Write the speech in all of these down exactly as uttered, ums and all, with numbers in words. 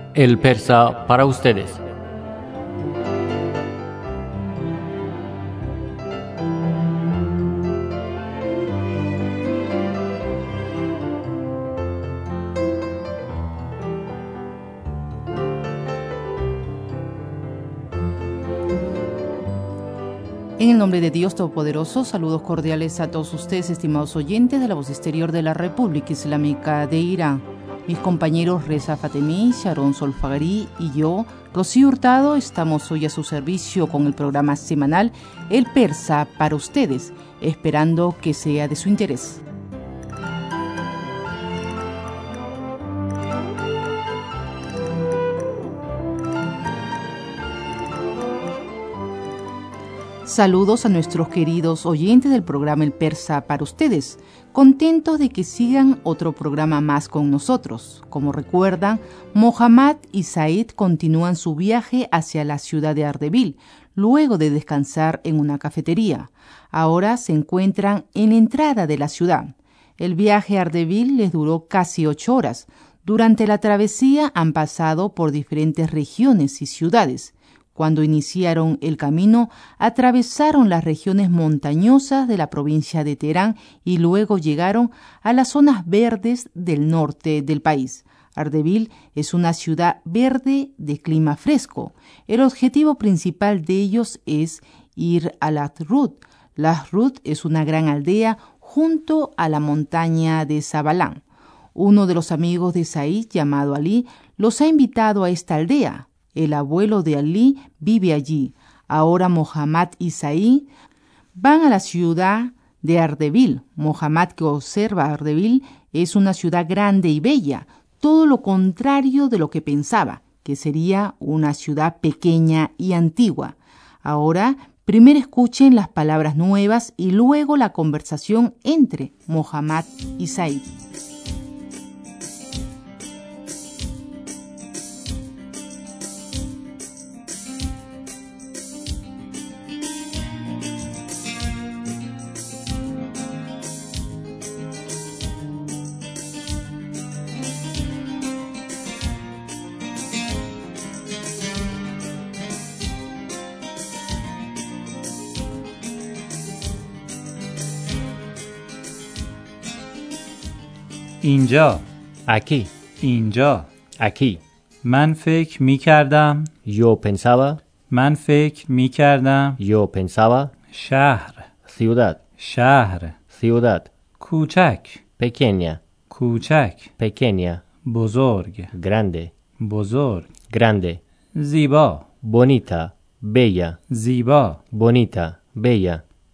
El Persa para ustedes. En el nombre de Dios Todopoderoso, saludos cordiales a todos ustedes, estimados oyentes de la Voz Exterior de la República Islámica de Irán. Mis compañeros Reza Fatemi, Sharon Solfagari y yo, Rocío Hurtado, estamos hoy a su servicio con el programa semanal El Persa para ustedes, esperando que sea de su interés. Saludos a nuestros queridos oyentes del programa El Persa para ustedes, contentos de que sigan otro programa más con nosotros. Como recuerdan, Mohammad y Said continúan su viaje hacia la ciudad de Ardebil, luego de descansar en una cafetería. Ahora se encuentran en la entrada de la ciudad. El viaje a Ardebil les duró casi ocho horas. Durante la travesía han pasado por diferentes regiones y ciudades. Cuando iniciaron el camino, atravesaron las regiones montañosas de la provincia de Teherán y luego llegaron a las zonas verdes del norte del país. Ardebil es una ciudad verde de clima fresco. El objetivo principal de ellos es ir a Lahrut. Lahrut es una gran aldea junto a la montaña de Zabalán. Uno de los amigos de Said, llamado Ali, los ha invitado a esta aldea. El abuelo de Ali vive allí. Ahora Mohammad y Said van a la ciudad de Ardebil. Mohammad, que observa Ardebil, es una ciudad grande y bella, todo lo contrario de lo que pensaba, que sería una ciudad pequeña y antigua. Ahora, primero escuchen las palabras nuevas y luego la conversación entre Mohammad y Said. اینجا Aquí, اینجا aquí. من فکر می کردم Yo pensaba, من فکر می کردم yo pensaba. شهر Ciudad, شهر ciudad. کوچک Pequeña, کوچک pequeña. بزرگ Grande, بزرگ grande. زیبا Bonita, bella. زیبا Bonita, bella.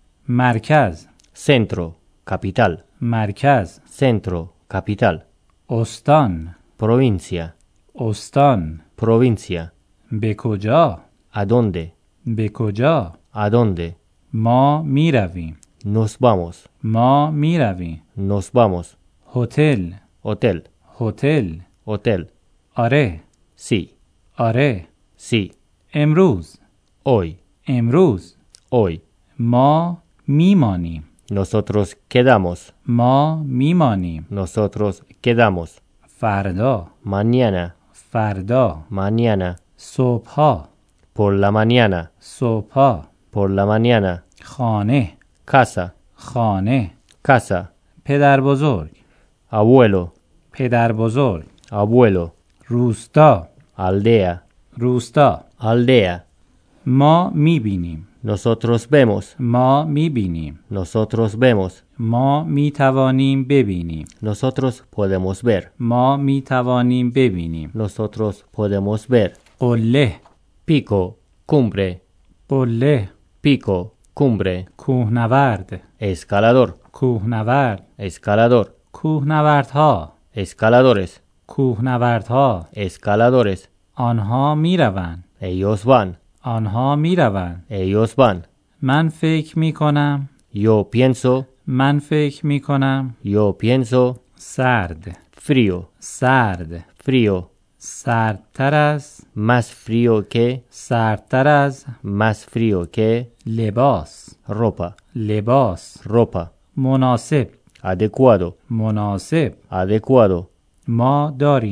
مرکز Centro, capital. مرکز Centro, capital. استان Provincia, استان provincia. به کجا ¿A dónde? به کجا ¿A dónde? ما می رویم Nos vamos, ما می رویم nos vamos. هتل Hotel, هتل hotel. آره Sí, آره sí. امروز Hoy, امروز hoy. ما میمانیم Nosotros quedamos, ما میمانیم nosotros quedamos. فردا Mañana, فردا mañana. صبحها Por la mañana, صبحها por la mañana. خانه Casa, خانه casa. پدر بزرگ Abuelo, پدر بزرگ abuelo. روستا Aldea, روستا aldea. ما میبینیم Nosotros vemos, ما میبینیم nosotros vemos. ما میتوانیم ببینیم Nosotros podemos ver, ما میتوانیم ببینیم nosotros podemos ver. قله Pico, cumbre, قله pico, cumbre. کوهنورد Escalador, کوهنورد escalador. کوهنوردها Escaladores, کوهنوردها escaladores. آنها میروند Ellos van, آنها میروند ellos van. من فکر میکنم Yo pienso, من فکر میکنم yo pienso. سرد Frío, سرد frío. سردتر از Más frío que, سردتر از más frío que. لباس Ropa, لباس ropa. مناسب Adecuado, مناسب adecuado. ما داریم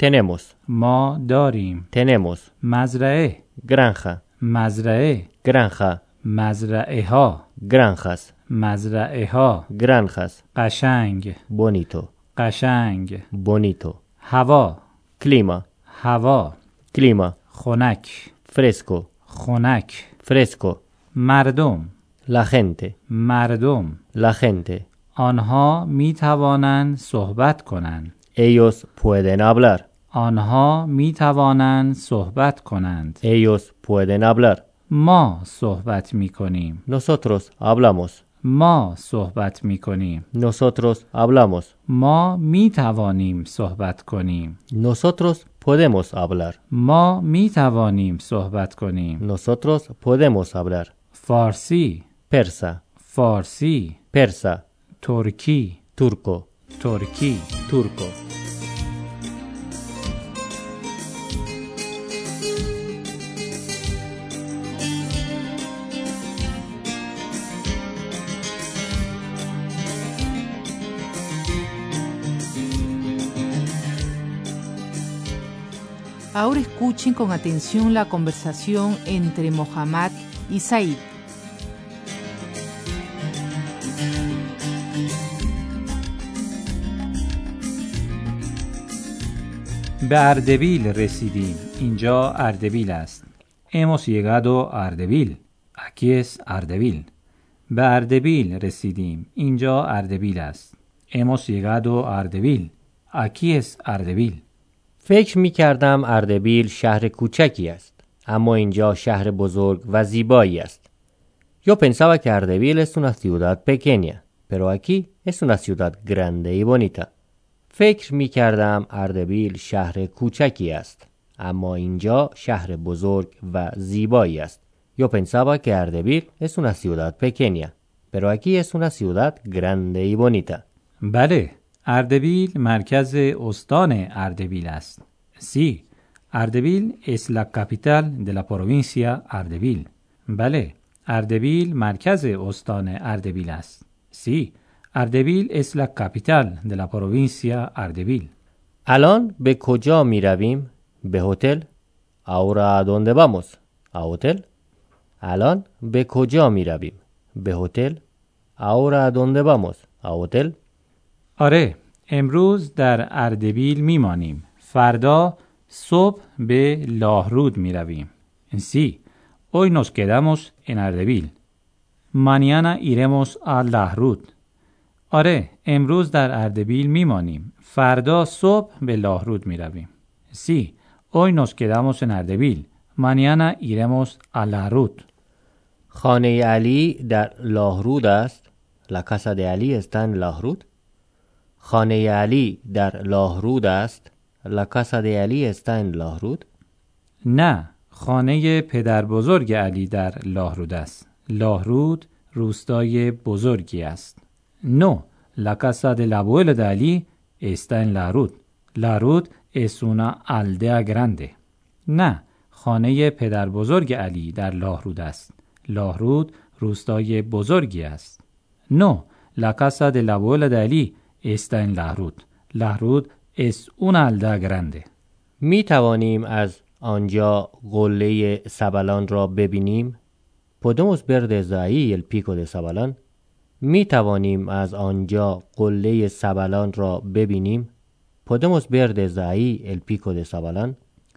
tenemos, ما داریم. tenemos, مزرعه، granja, مزرعه، granja, مزرعه ها، granjas, مزرعه ها. granjas, قشنگ، bonito, قشنگ. bonito, هوا، clima, هوا. clima, خنک، fresco, خنک. fresco, مردم، la gente, مردم. la gente, آنها می توانند صحبت کنند. ellos pueden hablar, آنها می توانند صحبت کنند. ellos pueden hablar, ما صحبت می کنیم. nosotros hablamos, ما صحبت می کنیم. nosotros hablamos, ما می توانیم صحبت کنیم. nosotros podemos hablar, ما می توانیم صحبت کنیم. nosotros podemos hablar, فارسی، persa, فارسی. persa, ترکی، turco, ترکی. turco. Ahora escuchen con atención la conversación entre Mohammad y Said. به اردبیل رسیدیم. اینجا اردبیل است. Hemos llegado a Ardebíl. Aquí es Ardebíl. به اردبیل رسیدیم. اینجا اردبیل است. Hemos llegado a Ardebíl. Aquí es Ardebíl. فکر می کردم اردبیل شهر کوچکی است، اما اینجا شهر بزرگ و زیبایی است. Yo pensaba que Ardebíl es una ciudad pequeña, pero aquí es una ciudad grande y bonita. فکر می کردم اردبیل شهر کوچکی است، اما اینجا شهر بزرگ و زیبایی است. Yo pensaba que Ardebíl es una ciudad pequeña, pero aquí es una ciudad grande y bonita. بله، اردبیل مرکز استان اردبیل است. Sí, Ardebíl es la capital de la provincia Ardebíl. بله، اردبیل مرکز استان اردبیل است. Sí, Ardebíl es la capital de la provincia Ardebíl. الان به کجا می رویم؟ به هتل؟ Ahora ¿a dónde vamos? ¿A hotel? الان به کجا می رویم؟ به هتل؟ Ahora ¿a dónde vamos? ¿A hotel? آره، امروز در اردبیل میمانیم. فردا صبح به لاهرود می رویم. Sí, hoy nos quedamos en Ardebíl. Mañana iremos a Lahrud. آره، امروز در اردبیل میمانیم. فردا صبح به لاهرود می رویم. Sí, hoy nos quedamos en Ardebíl. Mañana iremos a Lahrud. خانه علی در لاهرود است. La casa de Ali está en Lahrud. خانه علی در لاهرود است. La casa de Ali está en Lahrud. نه، خانه پدر بزرگ علی در لاهرود است. لاهرود روستای بزرگی است. No, la casa del abuelo de Ali está en Lahrud. Lahrud es una aldea grande. نه، خانه پدر بزرگ علی در لاهرود است. لاهرود روستای بزرگی است. No, la casa del abuelo de Ali está en Lahrud. Lahrud es una aldea grande. می توانیم از آنجا قله سبلان را ببینیم؟ Podemos ver desde ahí el pico de Sabalán. می توانیم از آنجا قله سبلان را ببینیم؟ Podemos ver desde ahí el pico de Sabalán.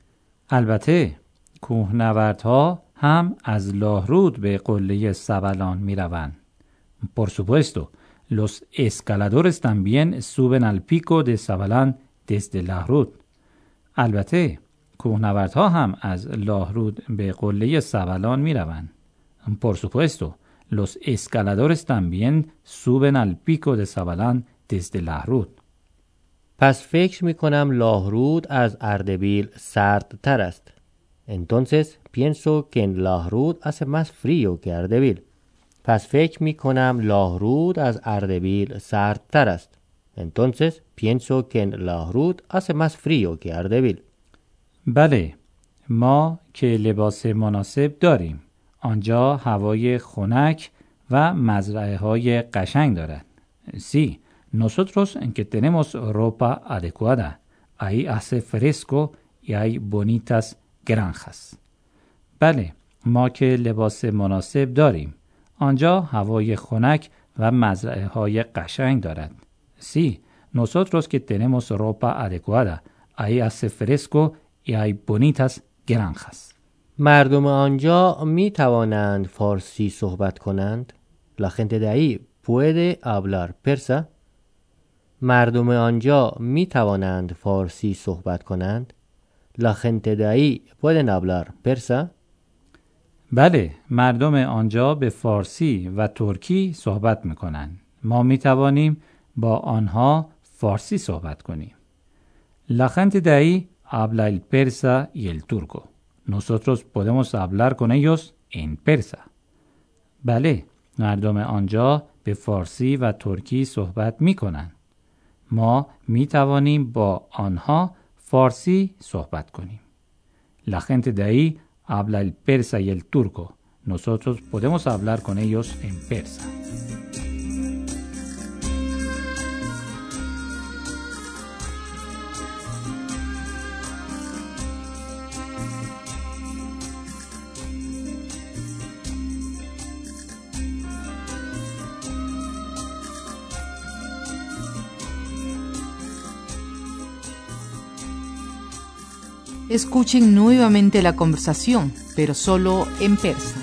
البته کوهنوردها هم از لاهرود به قله سبلان می روند. Por supuesto, los escaladores también suben al pico de Sabalán desde Lahrud. البته کوهنوردها هم از لاهرود به قله سبلان می روند. Por supuesto, los escaladores también suben al pico de Sabalán desde Lahrud. پس فکر می کنم لاهرود از اردبیل سردتر است. Entonces pienso que en Lahrud hace más frío que Ardebíl. پس فکر می کنم لاهرود از اردبیل سردتر است. Entonces pienso que en Lahrud hace más frío que Ardebíl. بله، ما که لباس مناسب داریم. آنجا هوای خنک و مزرعه های قشنگ دارد. Sí, nosotros que tenemos ropa adecuada. ahí hace fresco y hay bonitas granjas. بله، ما که لباس مناسب داریم. آنجا هوای خنک و مزرعه های قشنگ دارد. Sí, nosotros que tenemos ropa adecuada. Ahí hace fresco y hay bonitas granjas. مردم آنجا می توانند فارسی صحبت کنند؟ La gente de ahí puede hablar persa. مردم آنجا می توانند فارسی صحبت کنند؟ La gente de ahí pueden hablar persa. بله، مردم آنجا به فارسی و ترکی صحبت می کنند. ما می توانیم با آنها فارسی صحبت کنیم. La gente de ahí habla el persa y el turco. Nosotros podemos hablar con ellos en persa. بله، مردم آنجا به فارسی و ترکی صحبت می کنند. ما می توانیم با آنها فارسی صحبت کنیم. La gente de ahí habla el persa y el turco. Nosotros podemos hablar con ellos en persa. Escuchen nuevamente la conversación, pero solo en persa.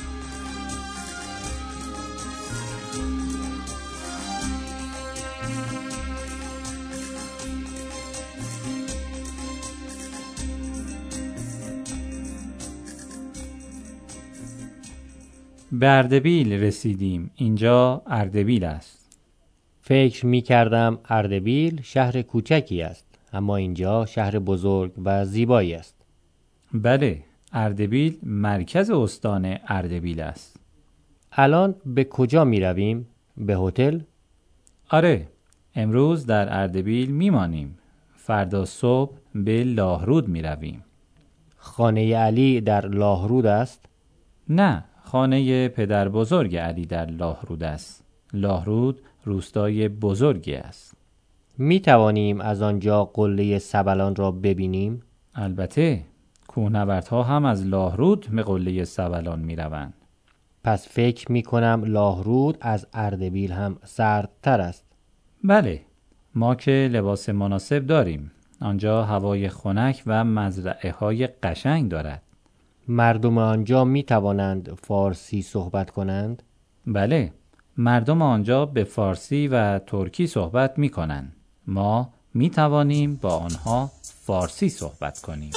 به اردبیل رسیدیم. اینجا اردبیل است. فکر می کردم اردبیل شهر کوچکی است، اما اینجا شهر بزرگ و زیبایی است. بله، اردبیل مرکز استان اردبیل است. الان به کجا می رویم؟ به هتل؟ آره، امروز در اردبیل می مانیم. فردا صبح به لاهرود می رویم. خانه علی در لاهرود است؟ نه، خانه پدر بزرگ علی در لاهرود است. لاهرود روستای بزرگی است. می توانیم از آنجا قله سبلان را ببینیم؟ البته، کوهنوردها هم از لاهرود به قله سبلان می روند. پس فکر می کنم لاهرود از اردبیل هم سردتر است. بله، ما که لباس مناسب داریم. آنجا هوای خنک و مزرعه های قشنگ دارد. مردم آنجا می توانند فارسی صحبت کنند؟ بله، مردم آنجا به فارسی و ترکی صحبت می کنند. ما می توانیم با آنها فارسی صحبت کنیم.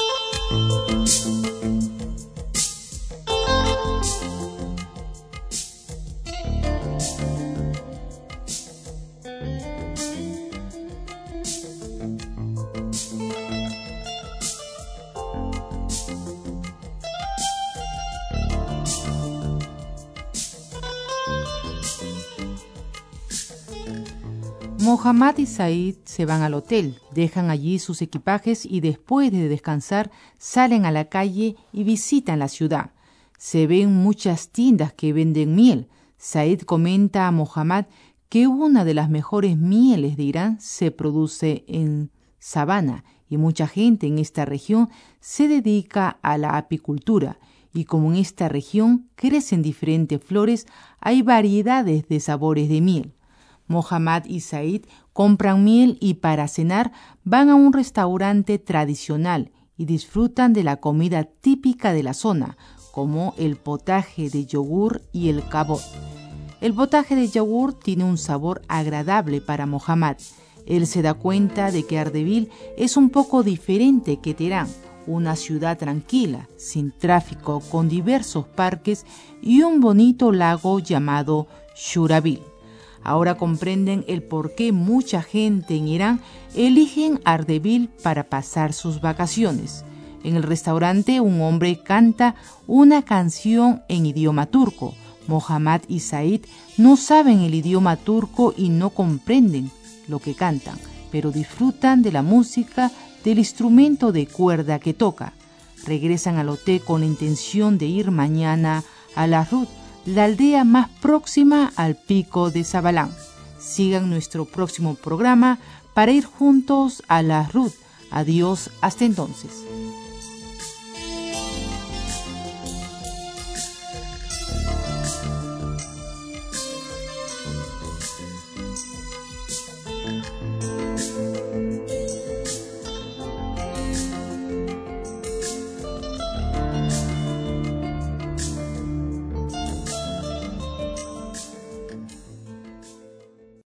Mohammad y Said se van al hotel, dejan allí sus equipajes y después de descansar salen a la calle y visitan la ciudad. Se ven muchas tiendas que venden miel. Said comenta a Mohammad que una de las mejores mieles de Irán se produce en Sabana y mucha gente en esta región se dedica a la apicultura. Y como en esta región crecen diferentes flores, hay variedades de sabores de miel. Mohammad y Said compran miel y para cenar van a un restaurante tradicional y disfrutan de la comida típica de la zona, como el potaje de yogur y el kabot. El potaje de yogur tiene un sabor agradable para Mohammad. Él se da cuenta de que Ardebil es un poco diferente que Teherán, una ciudad tranquila, sin tráfico, con diversos parques y un bonito lago llamado Shurabil. Ahora comprenden el por qué mucha gente en Irán eligen Ardebil para pasar sus vacaciones. En el restaurante un hombre canta una canción en idioma turco. Mohammad y Said no saben el idioma turco y no comprenden lo que cantan, pero disfrutan de la música del instrumento de cuerda que toca. Regresan al hotel con la intención de ir mañana a Lahrud, la aldea más próxima al pico de Sabalán. Sigan nuestro próximo programa para ir juntos a Lahrud, Adiós, hasta entonces.